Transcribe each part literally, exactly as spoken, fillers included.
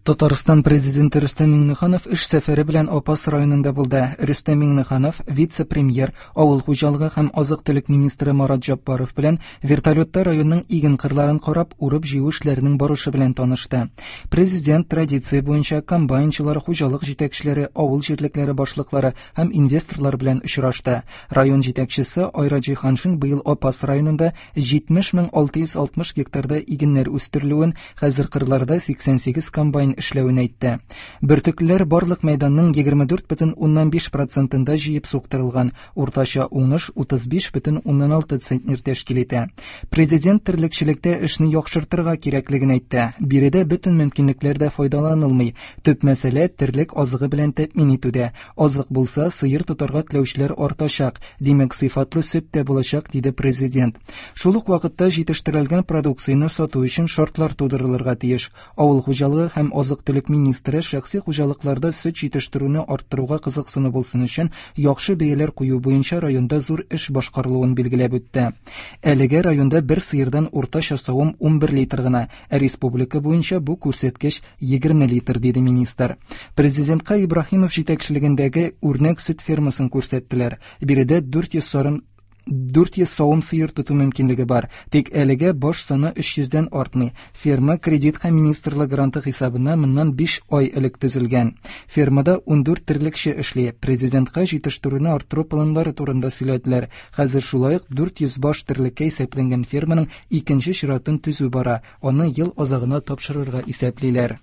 Татарстан президенты Рөстәм Миңнеханов эш сәфәре белән Апас районында булды. Рөстәм Миңнеханов вице-премьер, авыл хуҗалыгы һәм азык-төлек министры Марат Җаппаров белән вертолетта районның иген кырларын карап, урып җыю эшләренең барышы белән танышты. Президент традиция буенча комбайнчылар, хуҗалык җитәкчеләре, авыл җирлекләре башлыклары һәм инвесторлар белән очрашты. Район җитәкчесе Айра Җиһаншин быел Апас районында җитмеш мең алты йөз алтмыш гектарда игеннәр үстерелүен, хәзер кырларда сиксән сигез комбайн эшләвен әйтте. Бөртеклеләр барлык мәйданның егерме дүрт бөтен уннан биш процентында җыеп суктырылган, уртача уңыш утыз биш бөтен уннан алты центнер тәшкил итә. Президент терлекчелектә эшне яхшыртырга кирәклеген әйтте. Биредә бөтен мөмкинлекләр дә файдаланылмый. Төп мәсьәлә терлек азыгы белән тәэмин итүдә. Азык булса, сыер тотарга теләүчеләр артачак, димәк сыйфатлы сөт тә булачак, диде президент. Шул ук вакытта җитештерелгән продукцияне сату өчен шартлар тудырылырга тиеш. Авыл хуҗалыгы һәм азык-төлек министры шәхси хуҗалыкларда сөт җитештерүне арттыруга кызыксыну булсын өчен яхшы бәяләр кую буенча районда зур эш башкарылуын билгеләп үтте. Әлегә районда бер сыердан уртача савым ун бер литр гына, ә республика буенча бу күрсәткеч егерме литр, диде министр. Президентка Ибраһимов җитәкчелегендәге үрнәк сөт фермасын күрсәттеләр. Биредә дүрт йөз сарын дүрт йөз савым сыер тоту мөмкинлеге бар. Тик әлегә баш саны өч йөздән артмый. Ферма кредит һәм министрлык гранты хисабына моннан биш ай элек төзелгән. Фермада ун дүрт терлекче эшли. Президентка җитештерүне арттыру планнары турында сөйләделәр. Хәзер шулай ук дүрт йөз баш терлеккә исәпләнгән ферманың икенче чиратын төзү бара. Аны ел азагына тапшырырга исәплиләр.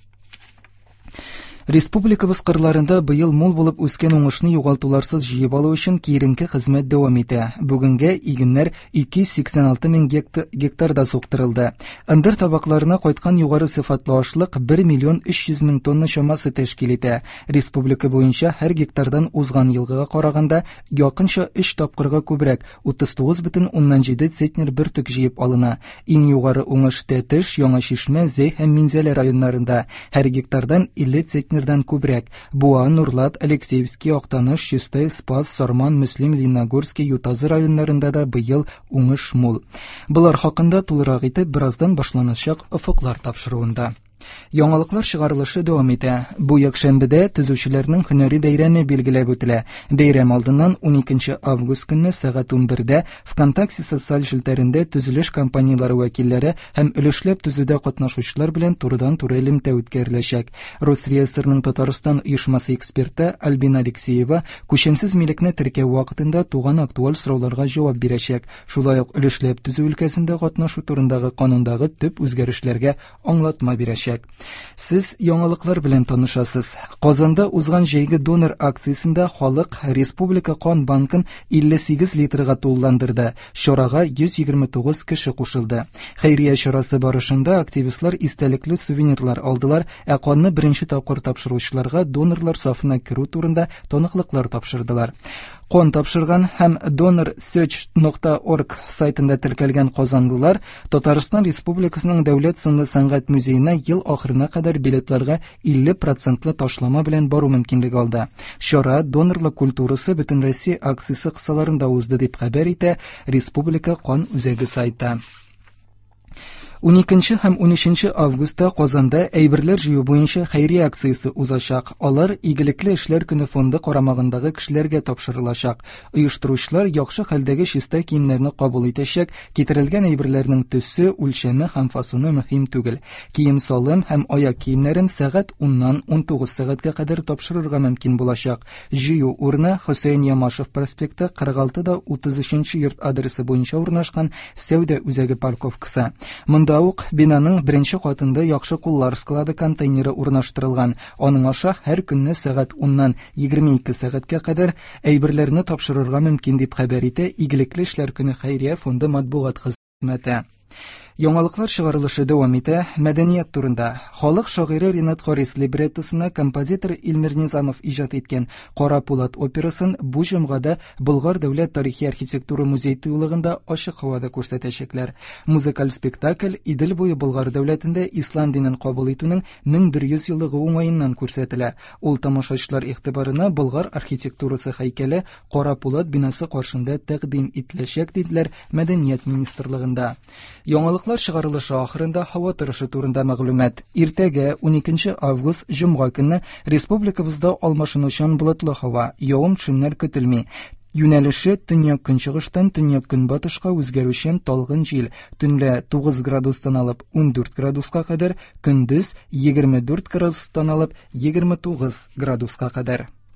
Республикабыз кырларында быел мул булып үскән уңышны югалтуларсыз җыеп алу өчен киеренке хезмәт дәвам итә. Бүгенгә игеннәр ике йөз сиксән алты мең гектарда суктырылды. Ындыр табакларына кайткан югары сыйфатлы ашлык бер миллион өч йөз мең тонна чамасы тәшкил итә. Республика буенча һәр гектардан узган елгыга караганда якынча өч тапкырга күбрәк, утыз тугыз бөтен уннан җиде центнер бөртек җыеп алына. Иң югары уңыш Тәтеш, Яңа Шишмә, Зәй һәм Минзәлә районнарында. Һәр гектардан илле центнер күбрәк. Буа, Нурлат, Алексеевский, Актаныш, Чистай, Спас, Сарман, Мөслим, Лениногорский, Ютазы районнарында да быел уңыш мул. Булар хакында тулырак итеп бераздан башланачак офыклар тапшыруында. Яңалыклар чыгарылышы дәвам итә. Бу якшәмбедә төзүчеләрнең һөнәри бәйрәме билгеләп үтелә. Бәйрәм алдыннан уникенче август көнне сәгать ун бердә ВКонтакте социаль җилтәрендә төзелеш компанияләре вәкилләре һәм өлешләп төзүдә катнашучылар белән турыдан-туры элемтә үткәреләчәк. Росреестрның Татарстан оешмасы эксперты Альбина Алексеева күчемсез милекне теркәү вакытында туган актуаль сорауларга җавап бирәчәк. Шулай ук өлешләп төзү өлкәсендә катнашу турындагы канундагы төп үзгәрешләргә аңлатма бирәчәк. Сез яңалыклар белән танышасыз. Казанда узган җәйге донор акциясендә халык Республика кан банкын илле сигез литрга тулыландырды. Чарага йөз егерме тугыз кеше кушылды. Хәйрия чарасы барышында активистлар истәлекле сувенирлар алдылар, ә канны беренче тапкыр тапшыручыларга донорлар сафына керү турында таныклыклар тапшырдылар. Кан тапшырган һәм донор сёч нокта орг сайтында теркәлгән казанлылар Татарстан Республикасының Дәүләт сынлы сәнгать музеена ел ахырына кадәр билетларга илле процентлы ташлама белән бару мөмкинлеге алды. Чара донорлык культурасы бөтен Россия акциясе кысаларында узды, дип хәбәр итә Республика кан үзәге сайты. уникенче һәм унөченче августта Казанда әйберләр җыю буенча хәйрия акциясе узачак. Алар игелекле эшләр көне фонды карамагындагы кешеләргә тапшырылачак. Оештыручылар яхшы хәлдәге чиста киемнәрне кабул итәчәк. Китерелгән әйберләрнең төсе, үлчәме һәм фасоны мөһим түгел. Кием-салым һәм аяк киемнәрен сәгать уннан ун тугыз сәгатькә кадәр тапшырырга мөмкин булачак. Җыю урыны Хөсәен Ямашев проспекты кырык алты да утыз өченче йорт адресы буенча урнашкан сәүдә үзәге парковкасы. Монда ук бинаның беренче катында яхшы куллар склады контейнеры урнаштырылган. Аның аша һәр көнне сәгать уннан егерме ике сәгатькә кадәр әйберләрне тапшырырга мөмкин, дип хәбәр итә Игелекле эшләр көне хәйрия фонды матбугат хезмәте. Яңалыклар чыгарылышы дәвам итә. Мәдәният турында. Халык шагыйре Ринат Харис либреттосына композитор Илмир Низамов иҗат иткән Кара Пулат операсын бу җомгада Болгар дәүләт тарихи архитектура музей тыюлыгында ачык һавада күрсәтәчәкләр. Музыкаль спектакль Идел буе Болгар дәүләтендә ислам динен кабул итүнең мең бер йөз еллыгы уңаеннан күрсәтелә. Ул тамашачылар игътибарына Болгар архитектурасы һәйкәле Кара Пулат бинасы каршында тәкъдим ителәчәк, диделәр Мәдәният министрлыгында. Яңалыклар Прогнозлар чыгарылышы ахырында һава торышы турында мәгълүмат. Иртәгә уникенче август җомга көнне республикабызда алмашынучан болытлы һава, явым-төшемнәр көтелми. Юнәлеше төньяк-көнчыгыштан төньяк-көнбатышка үзгәрүчән талгын җил, төнлә тугыз градустан алып ундүрт градуска кадәр, көндез егерме дүрт градустан алып егерме тугыз градуска кадәр.